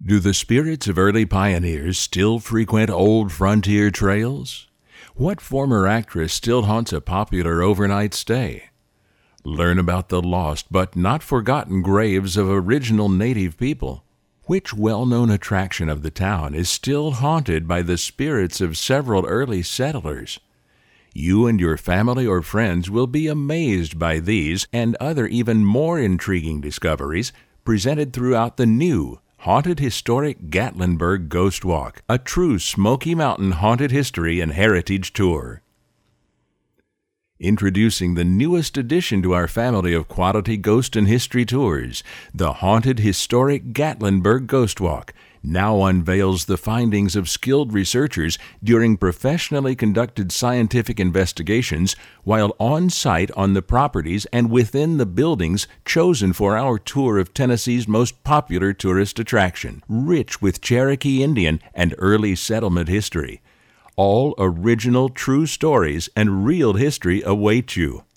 Do the spirits of early pioneers still frequent old frontier trails? What former actress still haunts a popular overnight stay? Learn about the lost but not forgotten graves of original native people. Which well-known attraction of the town is still haunted by the spirits of several early settlers? You and your family or friends will be amazed by these and other even more intriguing discoveries presented throughout the new Haunted Historic Gatlinburg Ghost Walk, a true Smoky Mountain haunted history and heritage tour. Introducing the newest addition to our family of quality ghost and history tours, the Haunted Historic Gatlinburg Ghost Walk now unveils the findings of skilled researchers during professionally conducted scientific investigations while on site on the properties and within the buildings chosen for our tour of Tennessee's most popular tourist attraction, rich with Cherokee Indian and early settlement history. All original true stories and real history await you.